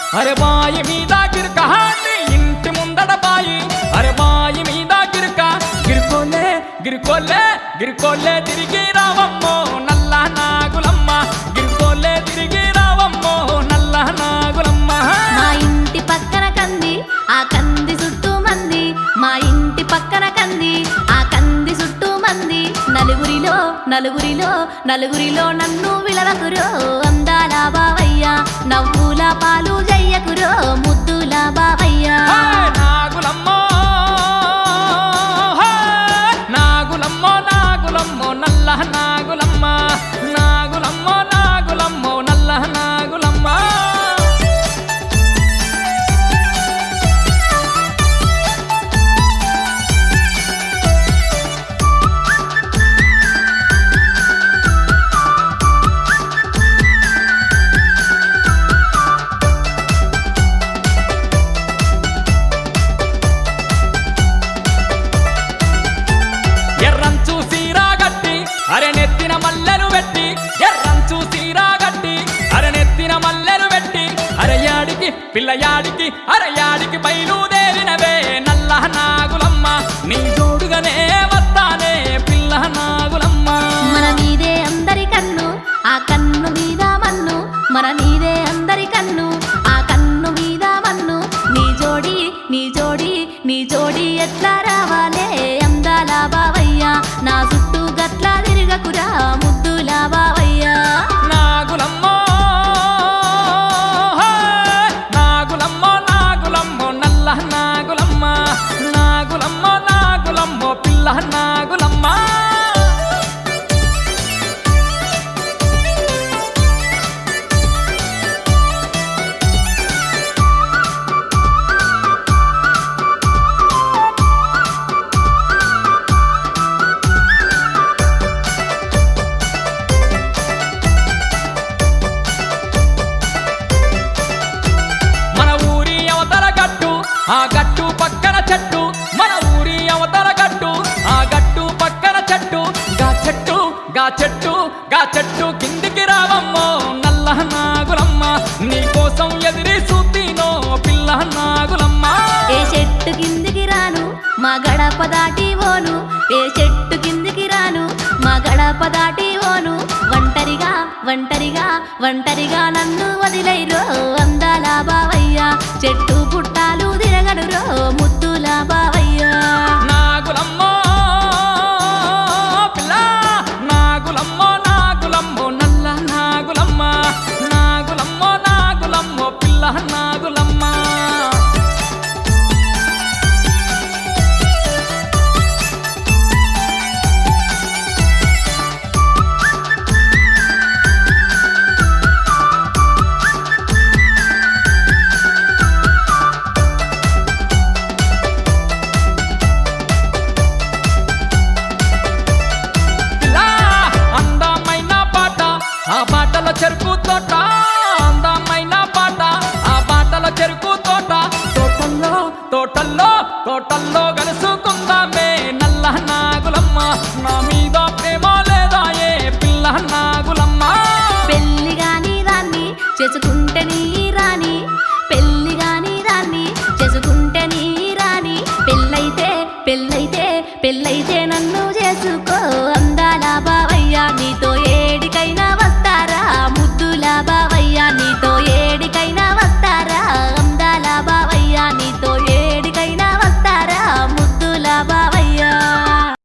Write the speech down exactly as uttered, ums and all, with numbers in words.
అరే బాయి మీద గిరక హాండి ఇంటి ముందడ బాయి అరే బాయి మీద గిరక గిరుకోలే గిరుకోలే గిరుకోలే తిరిగి రావమ్మో నల్ల నాగులమ్మ గిరుకోలే తిరిగి రావమ్మో నల్ల నాగులమ్మ మా ఇంటి పక్కన కంది ఆ కంది చుట్టూ మంది మా ఇంటి పక్కన కంది ఆ కంది చుట్టూ మంది నలుగురిలో నలుగురిలో నలుగురిలో నన్ను విలవకురో అందాల బావయ్య నవ్వుల పాలు జయ్యకురో ముద్దుల బావయ్య నాగులమ్మో నాగులమ్మో నాగులమ్మో నల్ల నాగులమ్మ నాగులమ్మో నాగులమ్మో నల్ల నాగులమ్మ ఎర్రంచు సీరాగట్టి అరెనెత్తిన మల్లెలు పెట్టి ఎర్రంచు సీరాగట్టి అరెనెత్తిన మల్లెలు పెట్టి అరయాడికి పిల్లయాడికి అరయాడికి బయలుదేరినవే నల్ల నాగులమ్మ నీ జోడుగానే వస్తానే పిల్ల నాగులమ్మ మన మీదే అందరి కన్ను ఆ కన్ను మీద మన్ను మన మీదే అందరి కన్ను ఆ కన్ను మీద మన్ను నీ జోడి నీ జోడి నీ జోడి ఎట్లా రావాలే అందాల బావయ్య నా చుట్టూ గట్లా తిరగకురా ముద్దుల బావయ్య నాగులమ్మో నాగులమ్మో నాగులమ్మో నల్ల నాగులమ్మ నాగులమ్మో నాగులమ్మో పిల్ల నాగులమ్మ మన ఊరి అవతల గట్టు ఆ గట్టు పక్కన చెట్టు మన ఊరి అవతల గట్టు ఆ గట్టు పక్కన చెట్టు గా చెట్టు గా చెట్టు గా చెట్టు కిందికి రావమ్మో నల్ల నాగులమ్మ నీ కోసం ఎదిరి చూతీనో పిల్ల నాగులమ్మ ఏ చెట్టు కిందికి రాను మా గడప దాటి ఓను ఏ చెట్టు కిందికి రాను మా గడప దాటి ఓను ఒంటరిగా ఒంటరిగా ఒంటరిగా నన్ను వదిలేరో అందాల బావయ్య చెట్టు పుట్టాలు తిరగడురో ముద్దుల బావయ్య నాగులమ్మో పిల్ల నాగులమ్మో నాగులమ్మో నల్ల నాగులమ్మ నాగులమ్మో నాగులమ్మో పిల్ల నాగులమ్మ పిల్ల అందమైన పాట ఆ పాటల చెరుకు తోట అందమైన పాట ఆ పాటల చెరుకు తోట తోటల్లో తోటల్లో తోటల్లో కలుసుకుందామే నల్ల నాగులమ్మ నా మీద ప్రేమ లేదా ఏ పిల్ల నాగులమ్మ పెళ్లి గాని దాన్ని చేసుకుంటే నీ రాని పెళ్లి గాని దాన్ని చేసుకుంటే నీ రాని పెళ్ళైతే పెళ్ళైతే పెళ్ళైతే నన్ను చేసుకో అందాల బావయ్య నీతో